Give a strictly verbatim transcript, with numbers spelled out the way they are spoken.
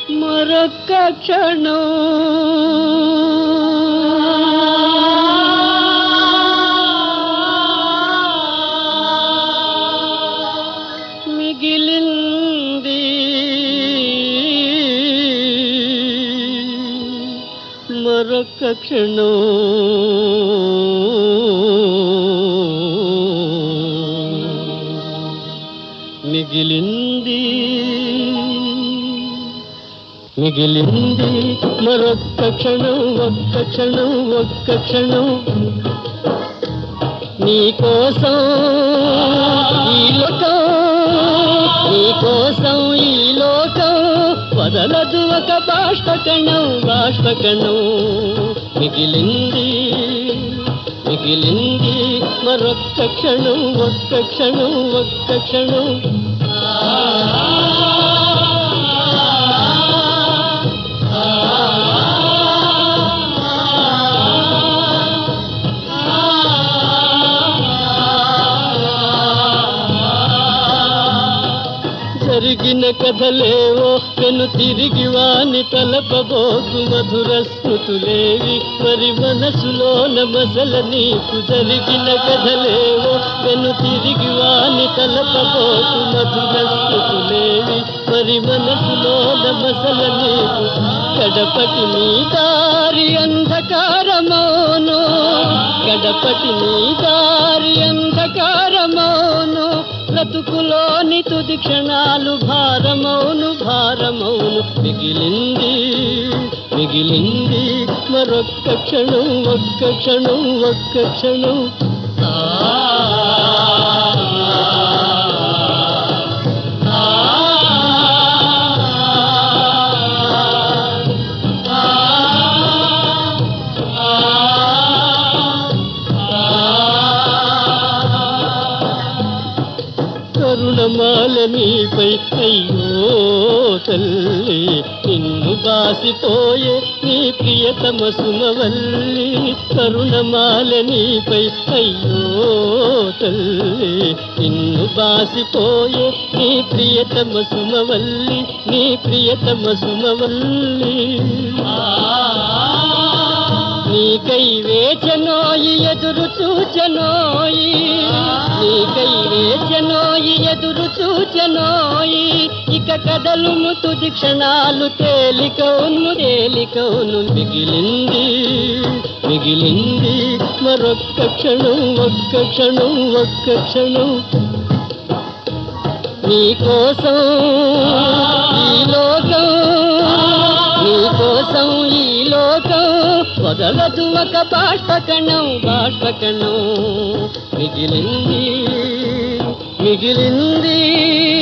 మరొక్క క్షణం మిగిలింది మరొక్క క్షణం మిగిలింది మిగిలింది మరొక్క క్షణం ఒక్క క్షణం ఒక్క క్షణం నీకోసం ఈ లోకం నీకోసం ఈ లోకం వదలదు ఒక బాష్పకణం బాష్పకణం మిగిలింది మిగిలింది మరొక్క క్షణం ఒక్క క్షణం ఒక్క క్షణం జరిగిన కథలేవో పెను తిరిగి వాని తలపబోకు మధుర స్మృతులేవి మరి మనసులోన మసల నీకు జరిగిన కథలేవో పెను తిరిగి వాని తలపబోకు మధుర స్మృతులేవి మరి మనసులోన మసల నీకు కడపటి నీ దారి అంధకారమౌను కడపటి నీ దారి అంధకారమౌను బ్రతుకులోని తుది క్షణాలు భారమౌను భారమౌను మిగిలింది మిగిలింది మరొక్క క్షణం ఒక్క క్షణం ఒక్క క్షణం కరుణమాల నీపై అయ్యో తల్లి నిన్ను బాసిపోయే నీ ప్రియతమ సుమవల్లి కరుణమాల నీపై అయ్యో తల్లి నిన్ను బాసిపోయే నీ ప్రియతమ సుమవల్లి నీ ప్రియతమ సుమవల్లి నీకై వేచనోయి ఎదురు చూచనోయి నీకై వేచనోయి ఎదురు చూచనోయి ఇక కదలుము తుది క్షణాలు తేలికౌను తేలికౌను మిగిలింది మిగిలింది మరొక్క క్షణం ఒక్క క్షణం ఒక్క క్షణం నీకోసం ఈ లోకం నీకోసం ఈ లోకం వదలదు ఒక బాష్పకణం బాష్పకణం మిగిలింది మిగిలింది